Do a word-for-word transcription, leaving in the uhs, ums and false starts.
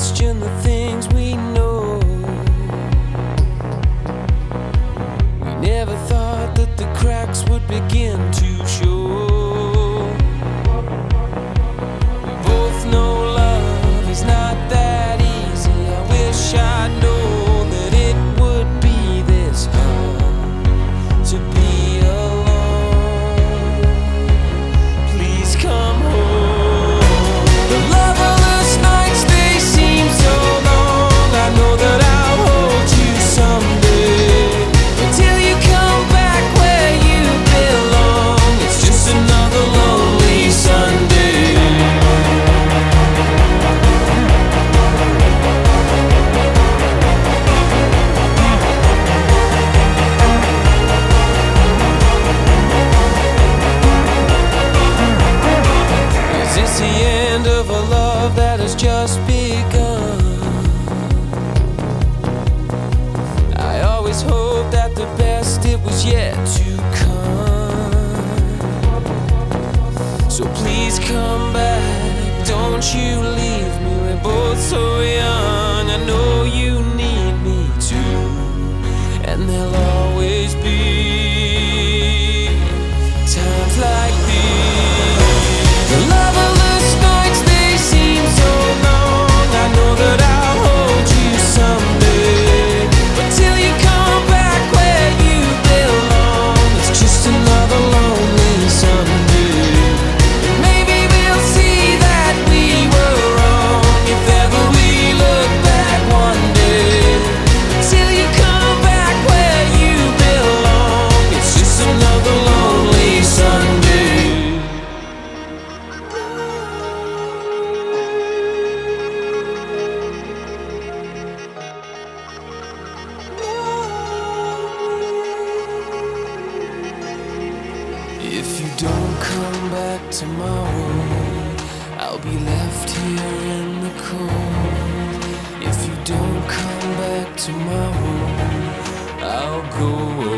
question the things we know. We never thought that the cracks would begin to show. We both know love is not that easy. I wish I'd known that it would be this hard to be alone. Please come home. The loveless nights, they seem so long. I know that I'll hold you someday. Until you come back where you belong, it's just another lonely Sunday. Is this the end of a love that has just begun? I always hoped that the best, it was yet to come. So please come back, don't you leave me. We're both so young, I know you need me too. And there'll always be times like these. The loveless nights, they seem so long. I know that I'll hold you someday. But till you come back where you belong, it's just another lonely Sunday. And maybe we'll see that we were wrong if ever we look back one day. Till you come back where you belong, it's just another lonely Sunday. If you don't come back tomorrow, I'll be left here in the cold. If you don't come back tomorrow, I'll go